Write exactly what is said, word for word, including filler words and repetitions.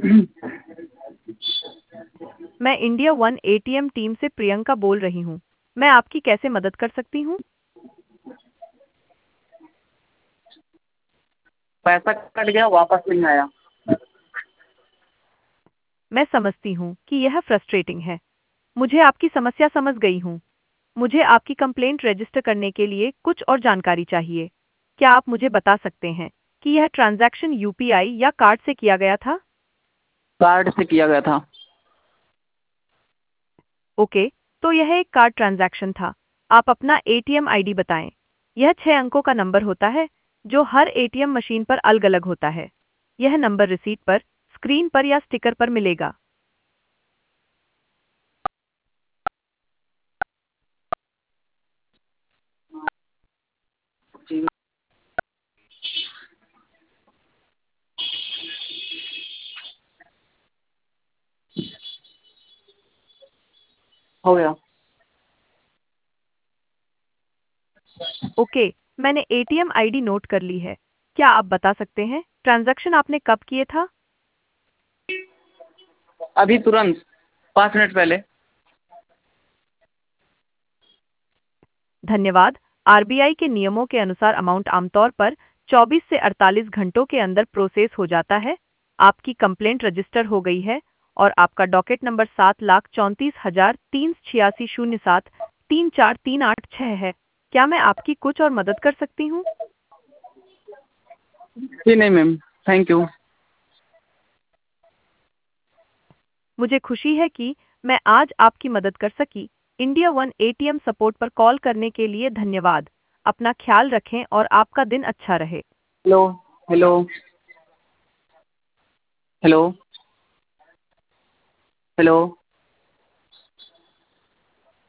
मैं India One ATM team से प्रियंका बोल रही हूँ। मैं आपकी कैसे मदद कर सकती हूँ? पैसा कट गया, वापस नहीं आया। मैं समझती हूँ कि यह फ्रस्ट्रेटिंग है। मुझे आपकी समस्या समझ गई हूँ। मुझे आपकी कंप्लेंट रजिस्टर करने के लिए कुछ और जानकारी चाहिए। क्या आप मुझे बता सकते हैं कि यह ट्रांजैक्शन यूपीआई या कार्ड से किया गया था? कार्ड से किया गया था। ओके, तो यह एक कार्ड ट्रांजैक्शन था। आप अपना एटीएम आईडी बताएं। यह छह अंकों का नंबर होता है जो हर एटीएम मशीन पर अलग-अलग होता है। यह नंबर रिसीट पर, स्क्रीन पर या स्टिकर पर मिलेगा। जी, हो गया। ओके, मैंने एटीएम आईडी नोट कर ली है। क्या आप बता सकते हैं ट्रांजैक्शन आपने कब किए था? अभी तुरंत, पाँच मिनट पहले। धन्यवाद। आरबीआई के नियमों के अनुसार अमाउंट आमतौर पर चौबीस से अड़तालीस घंटों के अंदर प्रोसेस हो जाता है। आपकी कंप्लेंट रजिस्टर हो गई है और आपका डॉकेट नंबर सात लाख चौंतीस हजार तीन छियासी शून्य सात तीन चार तीन आठ छः है। क्या मैं आपकी कुछ और मदद कर सकती हूँ? जी नहीं मैम, थैंक यू। मुझे खुशी है कि मैं आज आपकी मदद कर सकी। इंडिया वन एटीएम सपोर्ट पर कॉल करने के लिए धन्यवाद। अपना ख्याल रखें और आपका दिन अच्छा रहे। हेलो। हेलो। हेलो। हेलो।